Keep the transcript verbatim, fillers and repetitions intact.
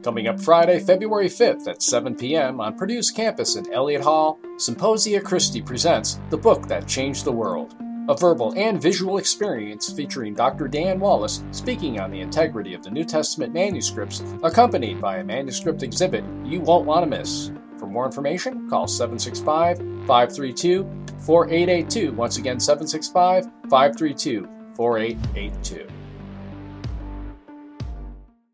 Coming up Friday, February fifth at seven p.m. on Purdue's campus in Elliott Hall, Symposia Christi presents The Book That Changed the World, a verbal and visual experience featuring Doctor Dan Wallace speaking on the integrity of the New Testament manuscripts, accompanied by a manuscript exhibit you won't want to miss. For more information, call seven six five, five three two, four eight eight two. Once again, seven six five, five three two, four eight eight two.